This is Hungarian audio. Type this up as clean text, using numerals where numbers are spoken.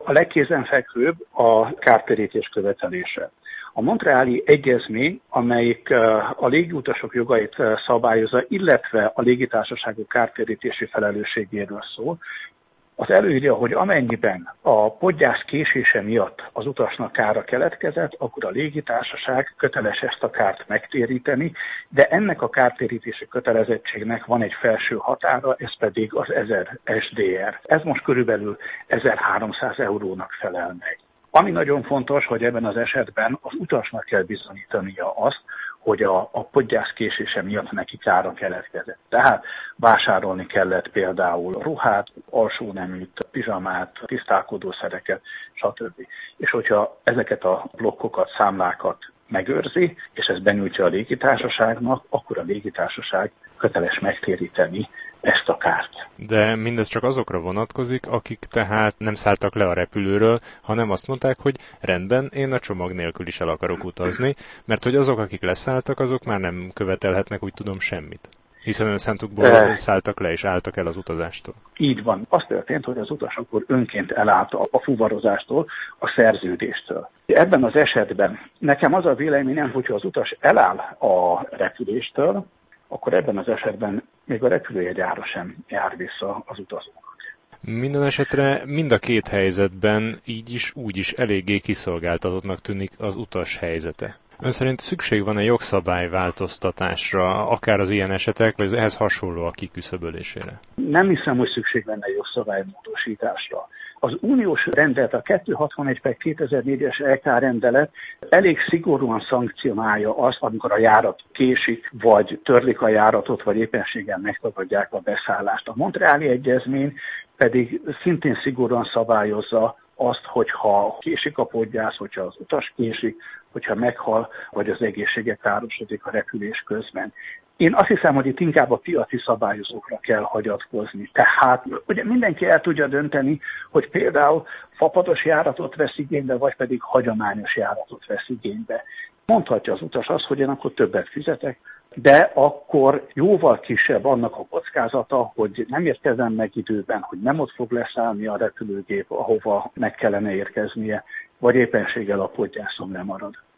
A legkézenfekvőbb a kártérítés követelése. A Montreali Egyezmény, amelyik a légiutasok jogait szabályozza, illetve a légitársaságok kártérítési felelősségéről szól, az előírja, hogy amennyiben a podgyász késése miatt az utasnak kára keletkezett, akkor a légitársaság köteles ezt a kárt megtéríteni, de ennek a kártérítési kötelezettségnek van egy felső határa, ez pedig az 1000 SDR. Ez most körülbelül 1300 eurónak felel meg. Ami nagyon fontos, hogy ebben az esetben az utasnak kell bizonyítania azt, hogy a podgyász késése miatt neki kára keletkezett. Tehát vásárolni kellett például ruhát, alsóneműt, pizsamát, tisztálkodószereket, stb. És hogyha ezeket a blokkokat, számlákat megőrzi, és ezt benyújtja a légitársaságnak, akkor a légitársaság köteles megtéríteni ezt a kárt. De mindez csak azokra vonatkozik, akik tehát nem szálltak le a repülőről, hanem azt mondták, hogy rendben, én a csomag nélkül is el akarok utazni, mert hogy azok, akik leszálltak, azok már nem követelhetnek, úgy tudom, semmit. Hiszen önszántukból szálltak le és álltak el az utazástól. Így van. Az történt, hogy az utas akkor önként elállt a fuvarozástól, a szerződéstől. Ebben az esetben nekem az a véleményem, hogyha az utas eláll a repüléstől, akkor ebben az esetben még a repülőjegyára sem jár vissza az utazónak. Minden esetre mind a két helyzetben így is, úgy is eléggé kiszolgáltatottnak tűnik az utas helyzete. Ön szerint szükség van-e jogszabályváltoztatásra, akár az ilyen esetek, vagy az ehhez hasonlóak kiküszöbölésére? Nem hiszem, hogy szükség lenne jogszabálymódosításra. Az uniós rendelet, a 261/2004-es LK rendelet elég szigorúan szankcionálja azt, amikor a járat késik, vagy törlik a járatot, vagy éppenséggel megtagadják a beszállást. A Montreali Egyezmény pedig szintén szigorúan szabályozza azt, hogyha késik a podgyász, hogyha az utas késik, hogyha meghal, vagy az egészsége károsodik a repülés közben. Én azt hiszem, hogy itt inkább a piaci szabályozókra kell hagyatkozni. Tehát ugye mindenki el tudja dönteni, hogy például fapados járatot vesz igénybe, vagy pedig hagyományos járatot vesz igénybe. Mondhatja az utas azt, hogy én akkor többet fizetek, de akkor jóval kisebb annak a kockázata, hogy nem érkezem meg időben, hogy nem ott fog leszállni a repülőgép, ahova meg kellene érkeznie, vagy éppenséggel a podgyászom lemarad.